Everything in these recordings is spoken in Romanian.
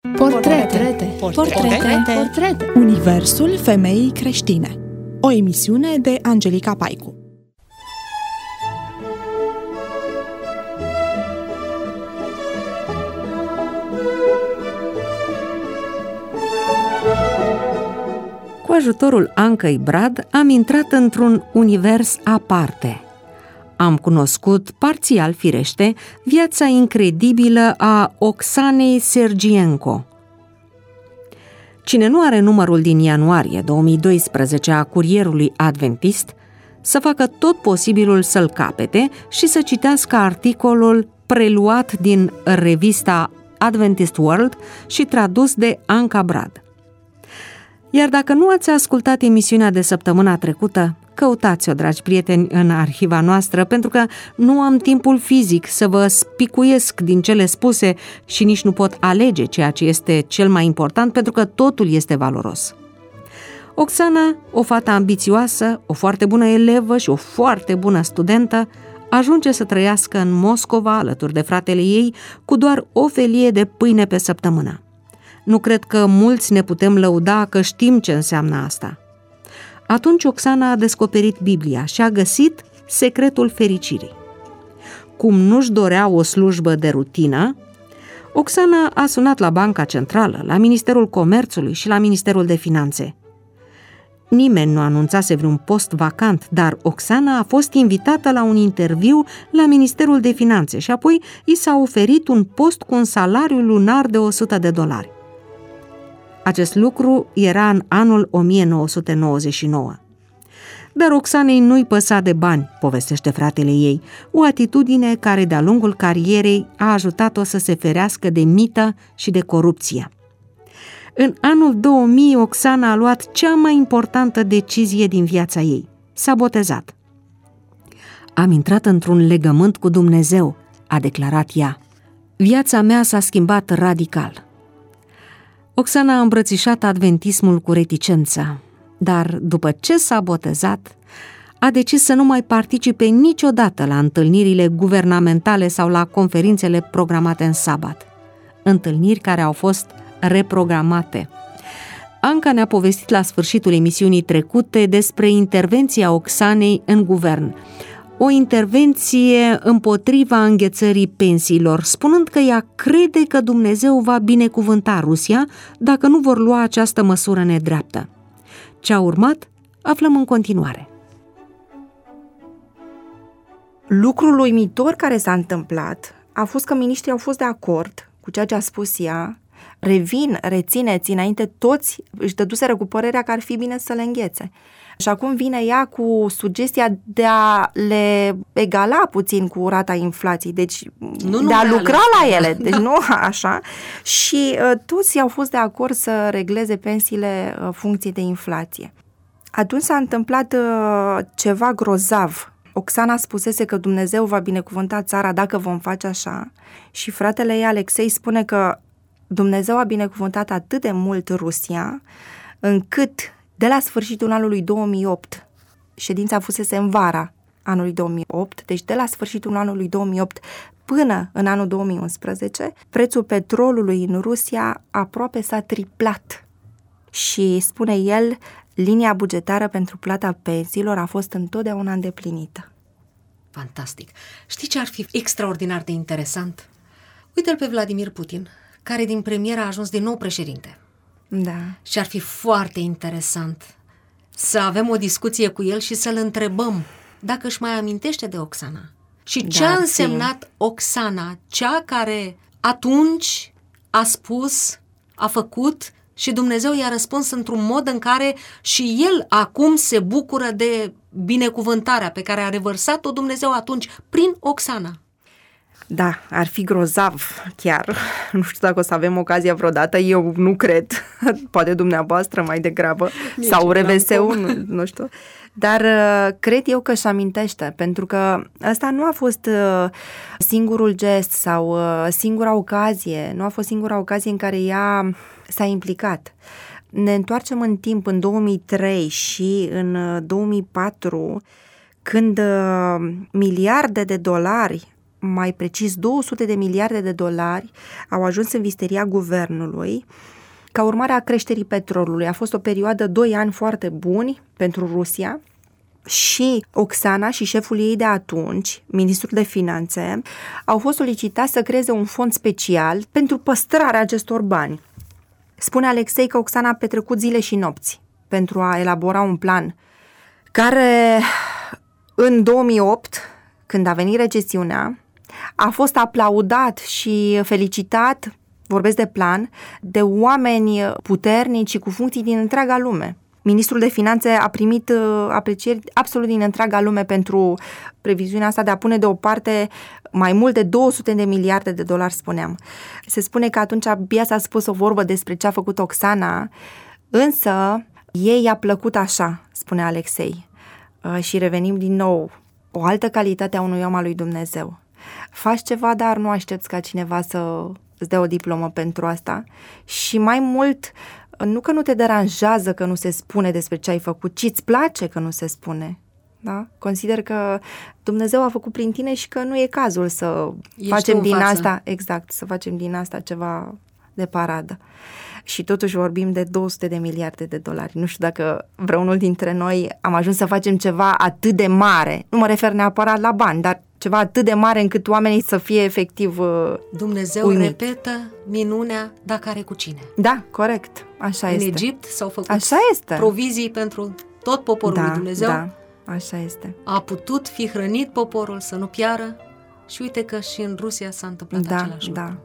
Portrete. Universul femeii creștine. O emisiune de Angelica Paicu. Cu ajutorul Ancăi Brad am intrat într-un univers aparte. Am cunoscut, parțial firește, viața incredibilă a Oxanei Sergienko. Cine nu are numărul din ianuarie 2012 a Curierului Adventist, să facă tot posibilul să-l capete și să citească articolul preluat din revista Adventist World și tradus de Anca Brad. Iar dacă nu ați ascultat emisiunea de săptămâna trecută, căutați-o, dragi prieteni, în arhiva noastră, pentru că nu am timpul fizic să vă spicuiesc din cele spuse și nici nu pot alege ceea ce este cel mai important, pentru că totul este valoros. Oxana, o fată ambițioasă, o foarte bună elevă și o foarte bună studentă, ajunge să trăiască în Moscova alături de fratele ei cu doar o felie de pâine pe săptămână. Nu cred că mulți ne putem lăuda că știm ce înseamnă asta. Atunci Oxana a descoperit Biblia și a găsit secretul fericirii. Cum nu-și dorea o slujbă de rutină, Oxana a sunat la Banca Centrală, la Ministerul Comerțului și la Ministerul de Finanțe. Nimeni nu anunțase vreun post vacant, dar Oxana a fost invitată la un interviu la Ministerul de Finanțe și apoi i s-a oferit un post cu un salariu lunar de $100. Acest lucru era în anul 1999. Dar Oxanei nu-i păsa de bani, povestește fratele ei, o atitudine care de-a lungul carierei a ajutat-o să se ferească de mită și de corupție. În anul 2000, Oxana a luat cea mai importantă decizie din viața ei. S-a botezat. Am intrat într-un legământ cu Dumnezeu, a declarat ea. Viața mea s-a schimbat radical. Oxana a îmbrățișat adventismul cu reticență, dar după ce s-a botezat, a decis să nu mai participe niciodată la întâlnirile guvernamentale sau la conferințele programate în sabat, întâlniri care au fost reprogramate. Anca ne-a povestit la sfârșitul emisiunii trecute despre intervenția Oxanei în guvern, o intervenție împotriva înghețării pensiilor, spunând că ea crede că Dumnezeu va binecuvânta Rusia dacă nu vor lua această măsură nedreaptă. Ce a urmat, aflăm în continuare. Lucrul uimitor care s-a întâmplat a fost că miniștrii au fost de acord cu ceea ce a spus ea. Rețineți, înainte toți își dăduseră cu părerea că ar fi bine să le înghețe. Și acum vine ea cu sugestia de a le egala puțin cu rata inflației, deci de a lucra la ele, deci nu așa. Și toți au fost de acord să regleze pensiile funcție de inflație. Atunci s-a întâmplat ceva grozav. Oxana spusese că Dumnezeu va binecuvânta țara dacă vom face așa și fratele ei Alexei spune că Dumnezeu a binecuvântat atât de mult Rusia, încât de la sfârșitul anului 2008, ședința fusese în vara anului 2008, deci de la sfârșitul anului 2008 până în anul 2011, prețul petrolului în Rusia aproape s-a triplat. Și, spune el, linia bugetară pentru plata pensiilor a fost întotdeauna îndeplinită. Fantastic! Știi ce ar fi extraordinar de interesant? Uite-l pe Vladimir Putin, care din premier a ajuns din nou președinte. Da. Și ar fi foarte interesant să avem o discuție cu el și să-l întrebăm dacă își mai amintește de Oxana. Și ce a însemnat Oxana, cea care atunci a spus, a făcut și Dumnezeu i-a răspuns într-un mod în care și el acum se bucură de binecuvântarea pe care a revărsat-o Dumnezeu atunci prin Oxana. Da, ar fi grozav chiar. Nu știu dacă o să avem ocazia vreodată, eu nu cred. Poate dumneavoastră mai degrabă. Nici sau RVS-ul, nu știu. Dar cred eu că își amintește, pentru că ăsta nu a fost singurul gest sau singura ocazie, nu a fost singura ocazie în care ea s-a implicat. Ne întoarcem în timp, în 2003 și în 2004, când miliarde de dolari mai precis 200 de miliarde de dolari au ajuns în visteria guvernului ca urmare a creșterii petrolului. A fost o perioadă 2 ani foarte buni pentru Rusia și Oksana și șeful ei de atunci, ministrul de finanțe, au fost solicitați să creeze un fond special pentru păstrarea acestor bani. Spune Alexei că Oksana a petrecut zile și nopți pentru a elabora un plan care în 2008, când a venit recesiunea, a fost aplaudat și felicitat, vorbesc de plan, de oameni puternici și cu funcții din întreaga lume. Ministrul de Finanțe a primit aprecieri absolut din întreaga lume pentru previziunea asta de a pune deoparte mai mult de 200 de miliarde de dolari, spuneam. Se spune că atunci abia s-a spus o vorbă despre ce a făcut Oksana, însă ei i-a plăcut așa, spune Alexei. Și revenim din nou, o altă calitate a unui om al lui Dumnezeu. Faci ceva, dar nu aștepți ca cineva să îți dea o diplomă pentru asta și mai mult, nu că nu te deranjează că nu se spune despre ce ai făcut, ci îți place că nu se spune. Da? Consider că Dumnezeu a făcut prin tine și că nu e cazul să facem din asta, exact, să facem din asta ceva de paradă. Și totuși vorbim de 200 de miliarde de dolari. Nu știu dacă vreunul dintre noi am ajuns să facem ceva atât de mare. Nu mă refer neapărat la bani, dar ceva atât de mare încât oamenii să fie efectiv Dumnezeu uimit. repetă minunea dacă are cu cine. Da, corect. Așa este. În Egipt s-au făcut așa este. provizii pentru tot poporul lui Dumnezeu. Da, așa este. A putut fi hrănit poporul să nu piară și uite că și în Rusia s-a întâmplat același lucru. Da.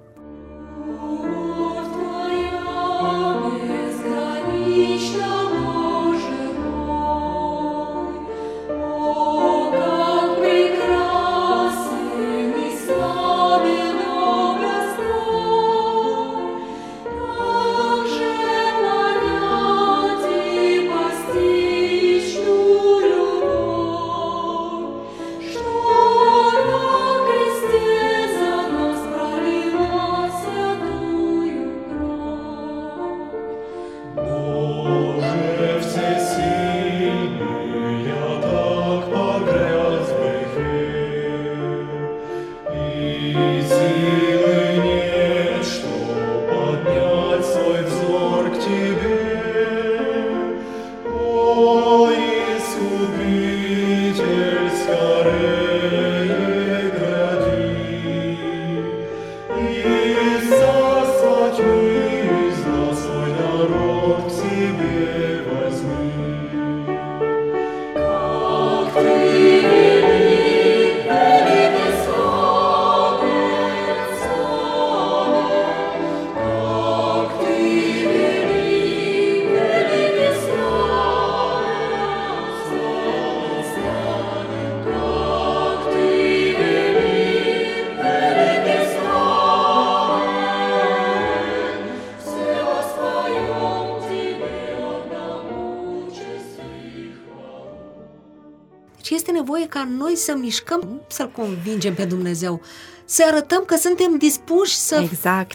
Și este nevoie ca noi să mișcăm, să-L convingem pe Dumnezeu, să arătăm că suntem dispuși să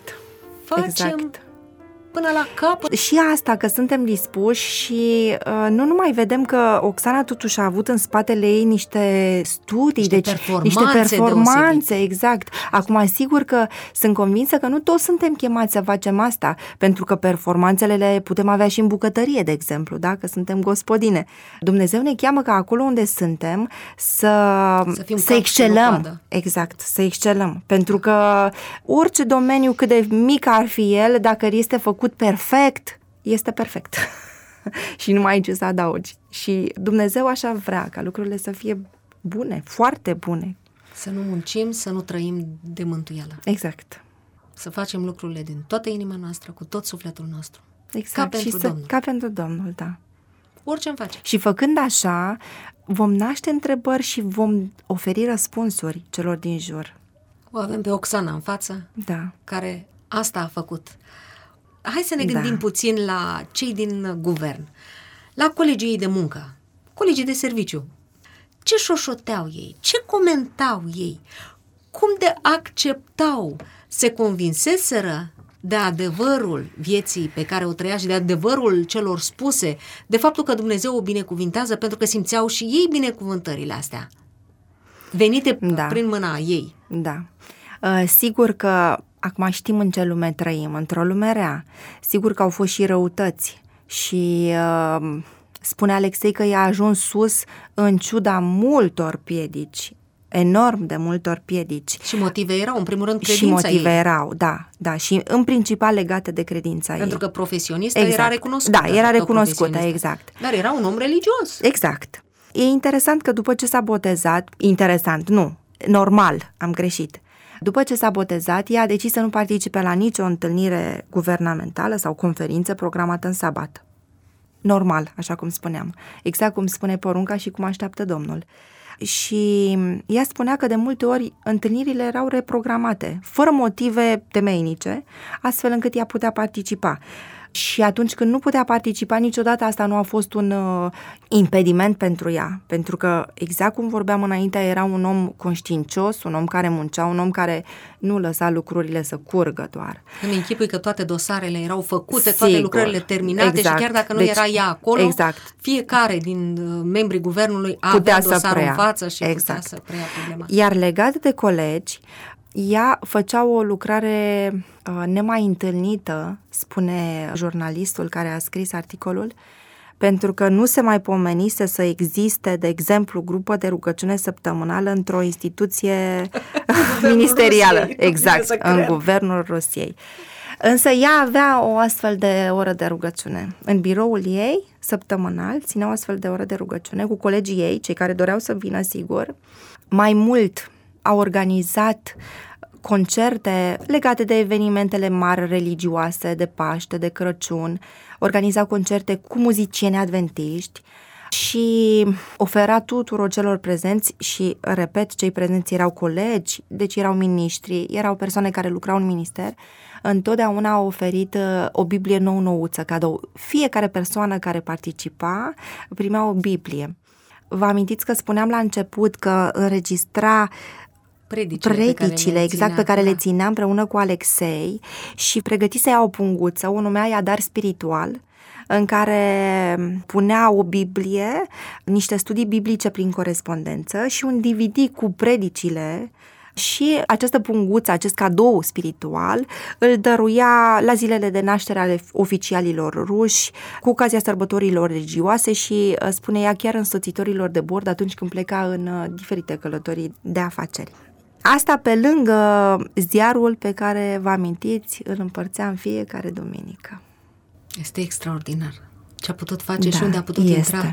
facem până la capăt. Și asta, că suntem dispuși și nu numai vedem că Oksana totuși a avut în spatele ei niște studii, niște performanțe, exact. Acum, sigur că sunt convinsă că nu toți suntem chemați să facem asta, pentru că performanțele le putem avea și în bucătărie, de exemplu, da? Că suntem gospodine. Dumnezeu ne cheamă ca acolo unde suntem să excelăm. Exact, să excelăm. Pentru că orice domeniu, cât de mic ar fi el, dacă este făcut perfect, este perfect. Și nu mai ai ce să adaugi. Și Dumnezeu așa vrea ca lucrurile să fie bune, foarte bune. Să nu muncim, să nu trăim de mântuială. Exact. Să facem lucrurile din toată inima noastră, cu tot sufletul nostru. Exact. Ca pentru Domnul, da. Orice-mi face. Și făcând așa, vom naște întrebări și vom oferi răspunsuri celor din jur. O avem pe Oksana în față, care asta a făcut. Hai să ne gândim puțin la cei din guvern, la colegii ei de muncă, colegii de serviciu. Ce șoșoteau ei? Ce comentau ei? Cum de acceptau? Se convinseseră de adevărul vieții pe care o trăia și de adevărul celor spuse, de faptul că Dumnezeu o binecuvintează, pentru că simțeau și ei binecuvântările astea venite prin mâna ei. Da. Sigur că acum știm în ce lume trăim, într-o lume rea. Sigur că au fost și răutăți și spune Alexei că i-a ajuns sus în ciuda multor piedici, enorm de multor piedici. Și motive erau, în primul rând, credința ei. Și motive ei. erau, da, și în principal legate de credința ei. Pentru că profesionistă era recunoscută. Da, era recunoscută, exact. Dar era un om religios. Exact. E interesant că după ce s-a botezat, normal, am greșit. După ce s-a botezat, ea a decis să nu participe la nicio întâlnire guvernamentală sau conferință programată în sabat. Normal, așa cum spuneam. Exact cum spune porunca și cum așteaptă Domnul. Și ea spunea că de multe ori întâlnirile erau reprogramate, fără motive temeinice, astfel încât ea putea participa. Și atunci când nu putea participa, niciodată asta nu a fost un impediment pentru ea, pentru că, exact cum vorbeam înainte, era un om conștiincios, un om care muncea, un om care nu lăsa lucrurile să curgă doar. Îmi închipui că toate dosarele erau făcute, toate lucrările terminate, exact. Și chiar dacă nu era ea acolo, fiecare din membrii guvernului avea dosarul în față și putea să preia problema. Iar legat de colegi, ea făcea o lucrare nemai întâlnită, spune jurnalistul care a scris articolul, pentru că nu se mai pomenise să existe, de exemplu, grupă de rugăciune săptămânală într-o instituție ministerială, exact, în guvernul Rusiei. Însă ea avea o astfel de oră de rugăciune. În biroul ei, săptămânal, ținea o astfel de oră de rugăciune cu colegii ei, cei care doreau să vină, sigur. Mai mult, a organizat concerte legate de evenimentele mari religioase, de Paște, de Crăciun, organiza concerte cu muzicieni adventiști și ofera tuturor celor prezenți, și repet, cei prezenți erau colegi, deci erau miniștri, erau persoane care lucrau în minister, întotdeauna a oferit o Biblie nou-nouță, cadou. Fiecare persoană care participa primea o Biblie. Vă amintiți că spuneam la început că înregistra predicile pe care le ținea împreună cu Alexei și pregătise ea o punguță, o numea Iadar spiritual, în care punea o Biblie, niște studii biblice prin corespondență și un DVD cu predicile. Și această punguță, acest cadou spiritual, îl dăruia la zilele de naștere ale oficialilor ruși, cu ocazia sărbătorilor religioase și, spune ea, chiar însoțitorilor de bord atunci când pleca în diferite călătorii de afaceri. Asta pe lângă ziarul pe care, vă amintiți, îl împărțea în fiecare duminică. Este extraordinar ce a putut face și unde a putut intra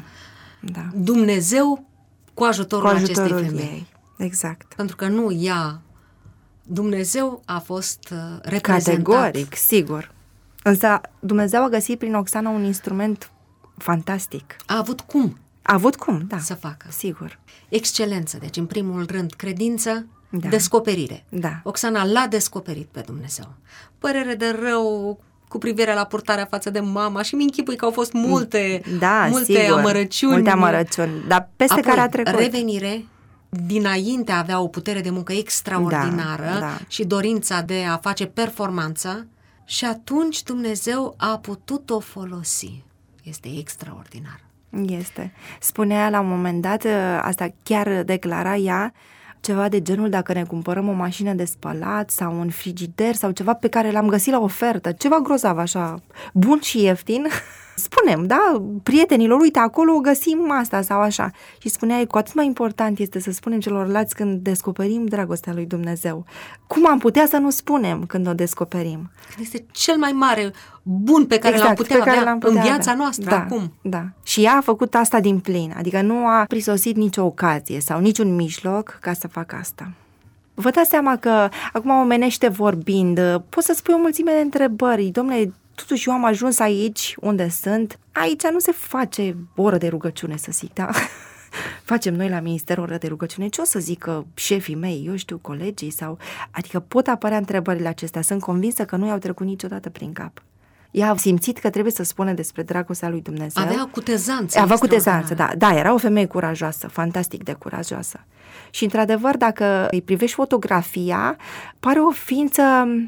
Dumnezeu cu ajutorul acestei femei. Ei. Exact. Pentru că nu ea, Dumnezeu a fost reprezentat. Categoric, sigur. Însă Dumnezeu a găsit prin Oxana un instrument fantastic. A avut cum, da. Să facă. Sigur. Excelență, deci în primul rând credință, descoperire. Da. Oxana l-a descoperit pe Dumnezeu. Părere de rău cu privire la purtarea față de mama și mi-închipui că au fost multe amărăciuni. Multe amărăciuni, dar peste care a trecut. Revenire. Dinainte avea o putere de muncă extraordinară și dorința de a face performanță și atunci Dumnezeu a putut-o folosi. Este extraordinar. Este. Spunea la un moment dat, asta chiar declara ea, ceva de genul: dacă ne cumpărăm o mașină de spălat sau un frigider sau ceva pe care l-am găsit la ofertă, ceva grozav așa, bun și ieftin, spunem, prietenilor, uite, acolo găsim asta sau așa. Și spunea ei, cu atât mai important este să spunem celorlalți când descoperim dragostea lui Dumnezeu. Cum am putea să nu spunem când o descoperim? Este cel mai mare bun pe care l-am putea avea în viața noastră acum. Da. Și ea a făcut asta din plin, adică nu a prisosit nicio ocazie sau niciun mijloc ca să facă asta. Vă dați seama că, acum omenește vorbind, poți să spui o mulțime de întrebări. Dom'le, totuși eu am ajuns aici unde sunt. Aici nu se face oră de rugăciune, să zic, da? Facem noi la minister oră de rugăciune. Ce o să zică șefii mei, eu știu, colegii sau... Adică pot apărea întrebările acestea. Sunt convinsă că nu i-au trecut niciodată prin cap. Ea a simțit că trebuie să spună despre dragostea lui Dumnezeu. Avea cutezanță. Avea cutezanță, da, era o femeie curajoasă, fantastic de curajoasă. Și într-adevăr, dacă îi privești fotografia, pare o ființă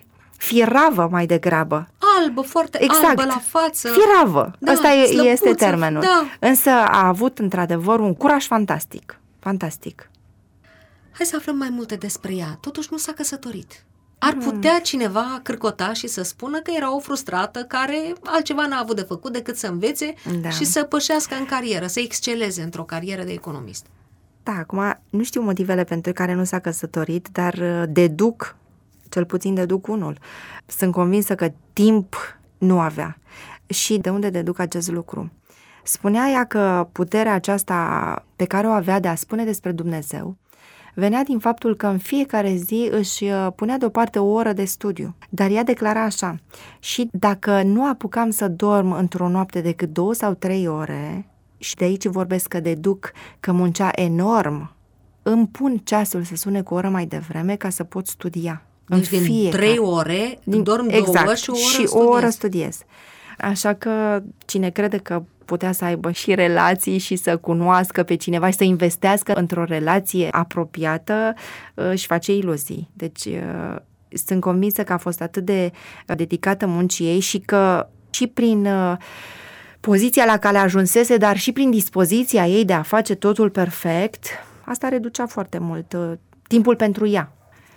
firavă mai degrabă. Albă, foarte albă la față. Firavă, ăsta este termenul. Da. Însă a avut într-adevăr un curaj fantastic. Fantastic. Hai să aflăm mai multe despre ea. Totuși nu s-a căsătorit. Ar putea cineva cârcota și să spună că era o frustrată care altceva n-a avut de făcut decât să învețe și să pășească în carieră, să exceleze într-o carieră de economist. Da, acum nu știu motivele pentru care nu s-a căsătorit, dar deduc, cel puțin deduc unul. Sunt convinsă că timp nu avea. Și de unde deduc acest lucru? Spunea ea că puterea aceasta pe care o avea de a spune despre Dumnezeu venea din faptul că în fiecare zi își punea deoparte o oră de studiu. Dar ea declara așa: și dacă nu apucam să dorm într-o noapte decât 2 sau 3 ore, și de aici vorbesc că deduc că muncea enorm, îmi pun ceasul să sune cu o oră mai devreme ca să pot studia. Deci din 3 ore dorm 2 și o oră studiez. Așa că cine crede că putea să aibă și relații și să cunoască pe cineva și să investească într-o relație apropiată, își face iluzii. Deci sunt convinsă că a fost atât de dedicată muncii ei și că și prin poziția la care ajunsese, dar și prin dispoziția ei de a face totul perfect, asta reducea foarte mult timpul pentru ea.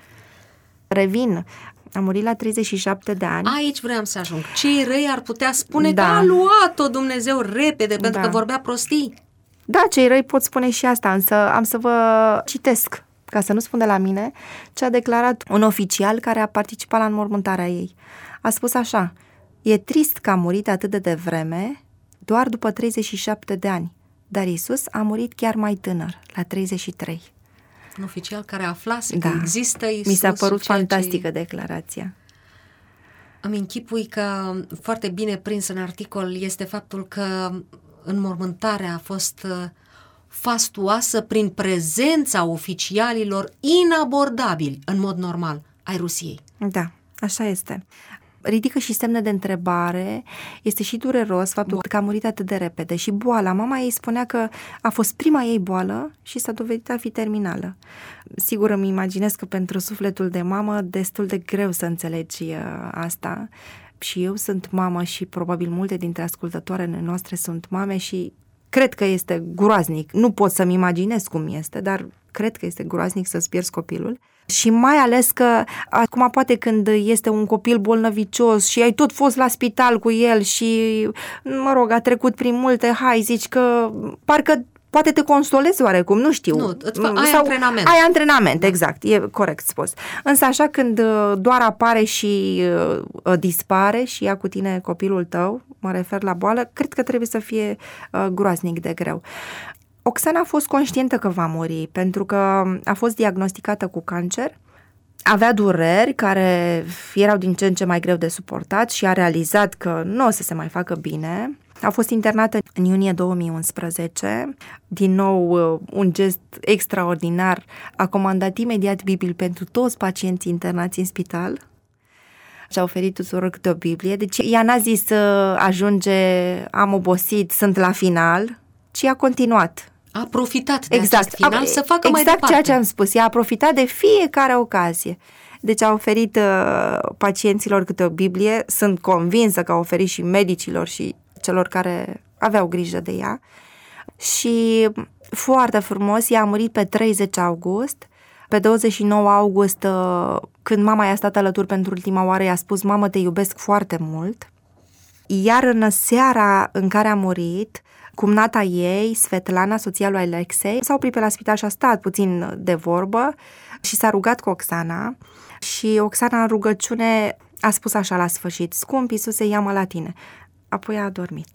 Revin, a murit la 37 de ani. Aici vreau să ajung. Cei răi ar putea spune că a luat-o Dumnezeu repede pentru că vorbea prostii. Da, cei răi pot spune și asta, însă am să vă citesc, ca să nu spun de la mine, ce a declarat un oficial care a participat la înmormântarea ei. A spus așa: e trist că a murit atât de devreme, doar după 37 de ani, dar Iisus a murit chiar mai tânăr, la 33. Un oficial care aflase că există Iisus. Mi s-a părut fantastică declarația. Îmi închipui că foarte bine prins în articol este faptul că înmormântarea a fost fastuoasă prin prezența oficialilor inabordabili în mod normal ai Rusiei. Da, așa este. Ridică și semne de întrebare, este și dureros faptul că a murit atât de repede și boala. Mama ei spunea că a fost prima ei boală și s-a dovedit a fi terminală. Sigur, îmi imaginez că pentru sufletul de mamă destul de greu să înțelegi asta. Și eu sunt mamă și probabil multe dintre ascultătoarele noastre sunt mame și cred că este groaznic. Nu pot să-mi imaginez cum este, dar cred că este groaznic să-ți pierzi copilul. Și mai ales că acum poate când este un copil bolnăvicios și ai tot fost la spital cu el și, mă rog, a trecut prin multe, zici că parcă poate te consolezi oarecum, nu știu. Nu, ai antrenament. Ai antrenament, exact, e corect spus. Însă așa când doar apare și dispare și ia cu tine copilul tău, mă refer la boală, cred că trebuie să fie groaznic de greu. Oxana a fost conștientă că va muri, pentru că a fost diagnosticată cu cancer, avea dureri care erau din ce în ce mai greu de suportat și a realizat că nu o să se mai facă bine. A fost internată în iunie 2011, din nou un gest extraordinar, a comandat imediat Bibil pentru toți pacienții internați în spital și a oferit tuturor câte o Biblie, deci ea n-a zis ajunge, am obosit, sunt la final, ci a continuat. A profitat de acest final să facă mai departe. Exact ceea ce am spus. Ea a profitat de fiecare ocazie. Deci a oferit pacienților câte o Biblie. Sunt convinsă că a oferit și medicilor și celor care aveau grijă de ea. Și foarte frumos, ea a murit pe 30 august. Pe 29 august, când mama i-a stat alături pentru ultima oară, i-a spus: mamă, te iubesc foarte mult. Iar în seara în care a murit, cumnata ei, Svetlana, soția lui Alexei, s-a oprit pe la spital și a stat puțin de vorbă și s-a rugat cu Oxana și Oxana în rugăciune a spus așa la sfârșit: scump Iisuse, ia-mă la tine. Apoi a adormit.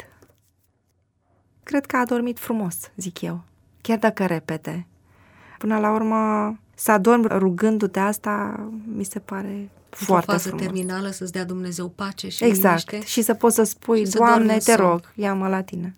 Cred că a adormit frumos, zic eu, chiar dacă repede. Până la urmă, să adormi rugându-te, asta mi se pare foarte frumos. O fază terminală, să-ți dea Dumnezeu pace și exact. liniște. Și să poți să spui: Doamne, te rog, ia-mă la tine.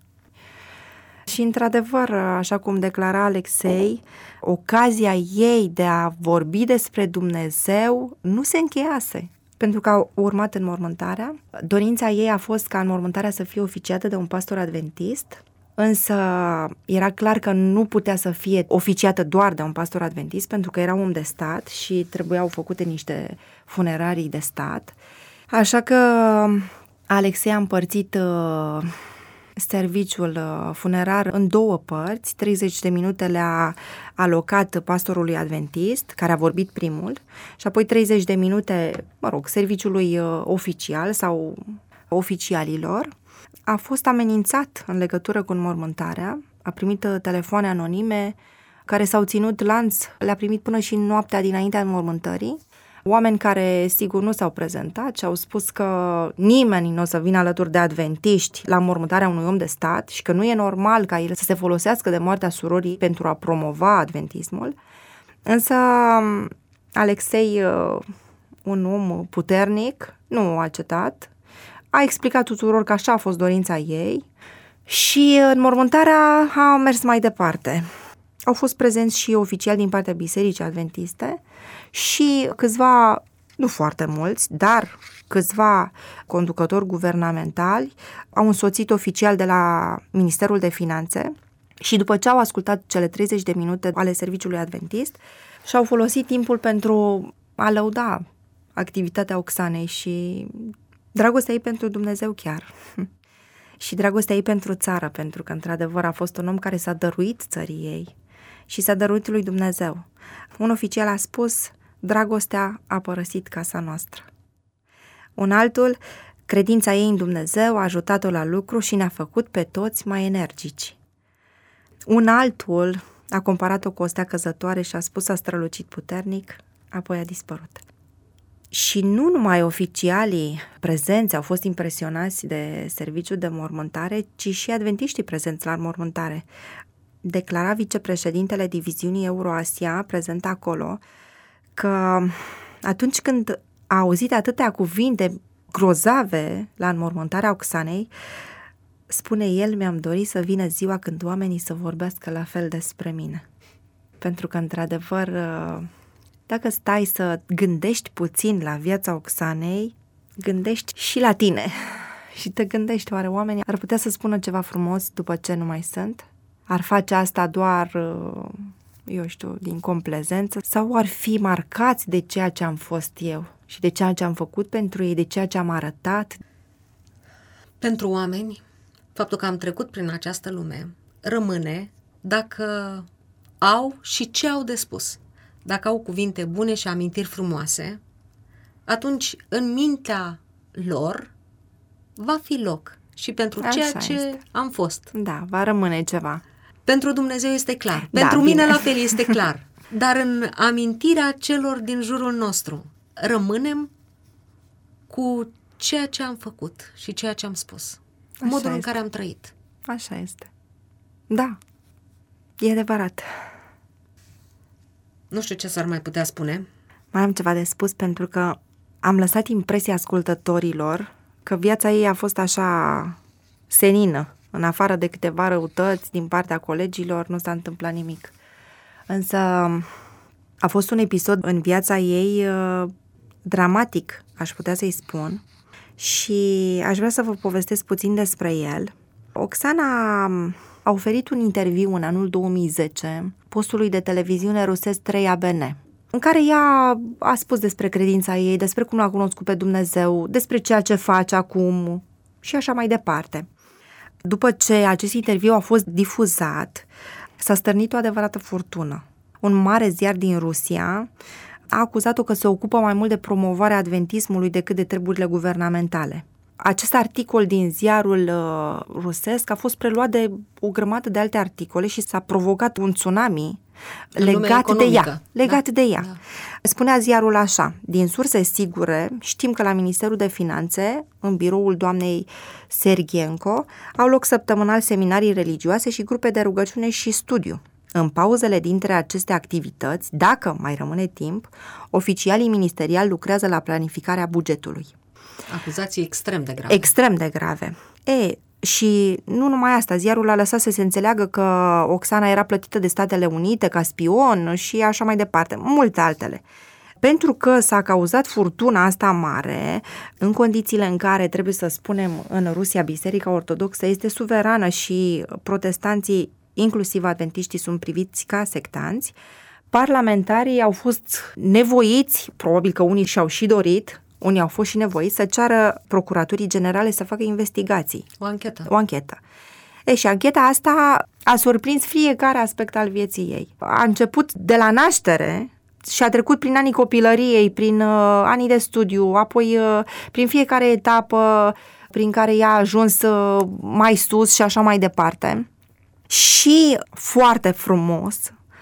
Și într-adevăr, așa cum declara Alexei, ocazia ei de a vorbi despre Dumnezeu nu se încheiase, pentru că a urmat înmormântarea. Dorința ei a fost ca înmormântarea să fie oficiată de un pastor adventist, însă era clar că nu putea să fie oficiată doar de un pastor adventist, pentru că era om de stat și trebuiau făcute niște funerarii de stat. Așa că Alexei a împărțit serviciul funerar în 2 părți. 30 de minute le-a alocat pastorului adventist, care a vorbit primul, și apoi 30 de minute, serviciului oficial sau oficialilor. A fost amenințat în legătură cu înmormântarea, a primit telefoane anonime care s-au ținut lanț, le-a primit până și în noaptea dinaintea înmormântării. Oameni care, sigur, nu s-au prezentat și au spus că nimeni nu o să vină alături de adventiști la înmormântarea unui om de stat și că nu e normal ca el să se folosească de moartea surorii pentru a promova adventismul. Însă Alexei, un om puternic, nu a cetat, a explicat tuturor că așa a fost dorința ei și înmormântarea a mers mai departe. Au fost prezenți și oficiali din partea Bisericii Adventiste și câțiva, nu foarte mulți, dar câțiva conducători guvernamentali au însoțit oficial de la Ministerul de Finanțe și după ce au ascultat cele 30 de minute ale serviciului adventist și-au folosit timpul pentru a lăuda activitatea Oxanei și dragostea ei pentru Dumnezeu chiar. Și dragostea ei pentru țară, pentru că într-adevăr a fost un om care s-a dăruit țării ei și s-a dăruit lui Dumnezeu. Un oficial a spus: dragostea a părăsit casa noastră. Un altul, credința ei în Dumnezeu a ajutat-o la lucru și ne-a făcut pe toți mai energici. Un altul a comparat-o cu o stea căzătoare și a spus: a strălucit puternic, apoi a dispărut. Și nu numai oficialii prezenți au fost impresionați de serviciul de mormântare, ci și adventiștii prezenți la mormântare. Declara vicepreședintele diviziunii Euroasia, prezent acolo, că atunci când a auzit atâtea cuvinte grozave la înmormântarea Oxanei, spune el: mi-am dorit să vină ziua când oamenii să vorbească la fel despre mine. Pentru că, într-adevăr, dacă stai să gândești puțin la viața Oxanei, gândești și la tine. Și te gândești, oare oamenii ar putea să spună ceva frumos după ce nu mai sunt? Ar face asta doar, din complezență? Sau ar fi marcați de ceea ce am fost eu și de ceea ce am făcut pentru ei, de ceea ce am arătat? Pentru oameni, faptul că am trecut prin această lume rămâne dacă au și ce au de spus. Dacă au cuvinte bune și amintiri frumoase, atunci în mintea lor va fi loc și pentru ceea ce am fost. Da, va rămâne ceva. Pentru Dumnezeu este clar. Pentru mine la fel este clar. Dar în amintirea celor din jurul nostru rămânem cu ceea ce am făcut și ceea ce am spus. Modul în care am trăit. Așa este. Da, e adevărat. Nu știu ce s-ar mai putea spune. Mai am ceva de spus, pentru că am lăsat impresia ascultătorilor că viața ei a fost așa senină. În afară de câteva răutăți din partea colegilor, nu s-a întâmplat nimic. Însă a fost un episod în viața ei dramatic, aș putea să-i spun, și aș vrea să vă povestesc puțin despre el. Oxana a oferit un interviu în anul 2010 postului de televiziune rusesc 3ABN, în care ea a spus despre credința ei, despre cum l-a cunoscut pe Dumnezeu, despre ceea ce face acum și așa mai departe. După ce acest interviu a fost difuzat, s-a stârnit o adevărată furtună. Un mare ziar din Rusia a acuzat-o că se ocupă mai mult de promovarea adventismului decât de treburile guvernamentale. Acest articol din ziarul rusesc a fost preluat de o grămadă de alte articole și s-a provocat un tsunami legat de ea. Da. Spunea ziarul așa: din surse sigure știm că la Ministerul de Finanțe, în biroul doamnei Sergienko, au loc săptămânal seminarii religioase și grupe de rugăciune și studiu. În pauzele dintre aceste activități, dacă mai rămâne timp, oficialii ministeriali lucrează la planificarea bugetului. Acuzații extrem de grave. Extrem de grave. Și nu numai asta, ziarul a lăsat să se înțeleagă că Oxana era plătită de Statele Unite ca spion și așa mai departe, multe altele. Pentru că s-a cauzat furtuna asta mare, în condițiile în care, trebuie să spunem, în Rusia Biserica Ortodoxă este suverană și protestanții, inclusiv adventiștii, sunt priviți ca sectanți, parlamentarii au fost nevoiți, probabil că unii și-au și dorit, unii au fost și nevoiți să ceară Procuraturii Generale să facă investigații. O anchetă. Și ancheta asta a surprins fiecare aspect al vieții ei. A început de la naștere și a trecut prin anii copilăriei, prin anii de studiu, apoi prin fiecare etapă prin care ea a ajuns mai sus și așa mai departe. Și foarte frumos,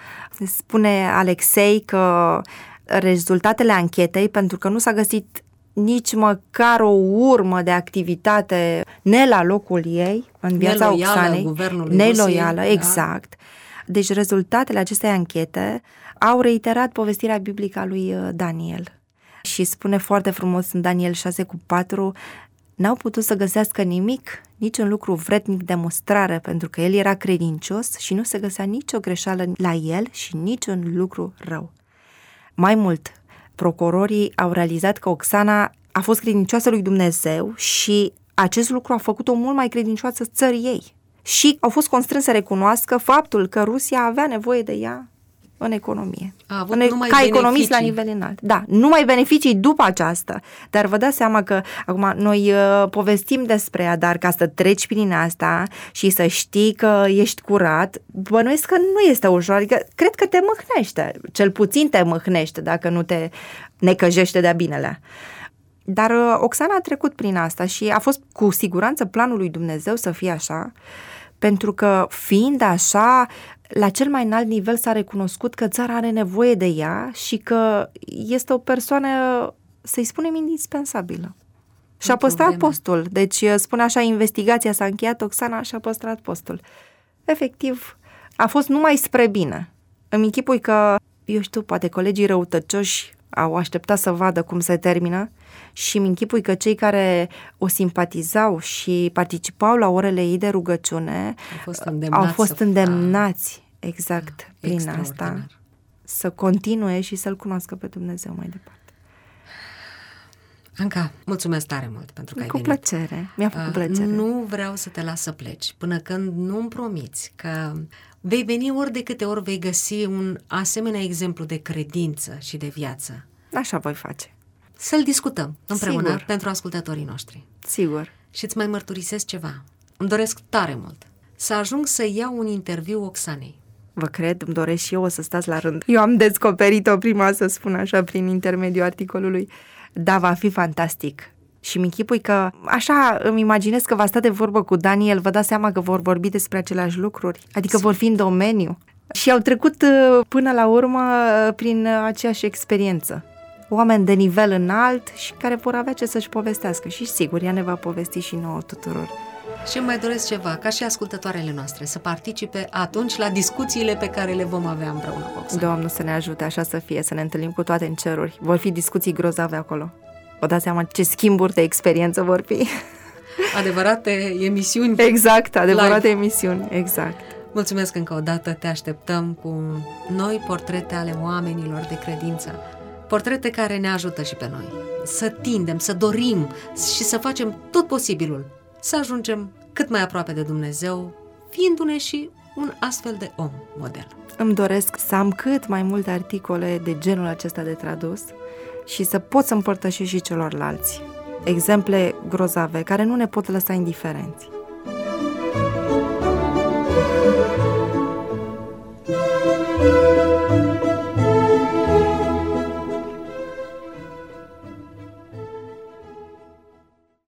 spune Alexei că rezultatele anchetei, pentru că nu s-a găsit nici măcar o urmă de activitate ne la locul ei în viața Oxanei, neloială, exact. Deci rezultatele acestei anchete au reiterat povestirea biblică a lui Daniel. Și spune foarte frumos în Daniel 6:4, n-au putut să găsească nimic, niciun lucru vrednic de mustrare, pentru că el era credincios și nu se găsea nicio greșeală la el și niciun lucru rău. Mai mult, procurorii au realizat că Oxana a fost credincioasă lui Dumnezeu și acest lucru a făcut-o mult mai credincioasă țării ei. Și au fost constrânși să recunoască faptul că Rusia avea nevoie de ea în economie. Ca economist la nivel înalt. Da, numai beneficii după aceasta. Dar vă dați seama că acum noi povestim despre ea, dar ca să treci prin asta și să știi că ești curat, bănuiesc că nu este ușor. Adică cred că te mâhnește. Cel puțin te mâhnește dacă nu te necăjește de-a binelea. Dar Oxana a trecut prin asta și a fost cu siguranță planul lui Dumnezeu să fie așa, pentru că fiind așa, la cel mai înalt nivel s-a recunoscut că țara are nevoie de ea și că este o persoană, să-i spunem, indispensabilă. Și a păstrat postul. Deci spune așa, investigația s-a încheiat, Oxana și-a păstrat postul. Efectiv, a fost numai spre bine. Îmi închipui că, eu știu, poate colegii răutăcioși au așteptat să vadă cum se termină și îmi închipui că cei care o simpatizau și participau la orele ei de rugăciune au fost îndemnați exact prin asta să continue și să-L cunoască pe Dumnezeu mai departe. Anca, mulțumesc tare mult pentru că ai venit. Cu plăcere, mi-a făcut plăcere. Nu vreau să te las să pleci până când nu-mi promiți că vei veni ori de câte ori vei găsi un asemenea exemplu de credință și de viață. Așa voi face. Să-l discutăm împreună. Sigur. Pentru ascultătorii noștri. Sigur. Și îți mai mărturisesc ceva. Îmi doresc tare mult să ajung să iau un interviu Oxanei. Vă cred, îmi doresc și eu, o să stați la rând. Eu am descoperit-o prima, să spun așa, prin intermediul articolului. Da, va fi fantastic. Și mi-închipui că, așa îmi imaginez că va sta de vorbă cu Daniel, vă dați seama că vor vorbi despre aceleași lucruri, adică vor fi în domeniu. Și au trecut până la urmă prin aceeași experiență. Oameni de nivel înalt și care vor avea ce să-și povestească. Și sigur, ea ne va povesti și nouă tuturor. Și mai doresc ceva, ca și ascultătoarele noastre, să participe atunci la discuțiile pe care le vom avea împreună cu Oxana. Doamne să ne ajute, așa să fie, să ne întâlnim cu toate în ceruri. Vor fi discuții grozave acolo. Vă dați seama ce schimburi de experiență vor fi. Adevărate emisiuni. Exact, adevărate emisiuni, exact. Mulțumesc încă o dată, te așteptăm cu noi portrete ale oamenilor de credință. Portrete care ne ajută și pe noi. Să tindem, să dorim și să facem tot posibilul să ajungem cât mai aproape de Dumnezeu, fiindu-ne și un astfel de om model. Îmi doresc să am cât mai multe articole de genul acesta de tradus și să pot să împărtășesc și celorlalți exemple grozave care nu ne pot lăsa indiferenți.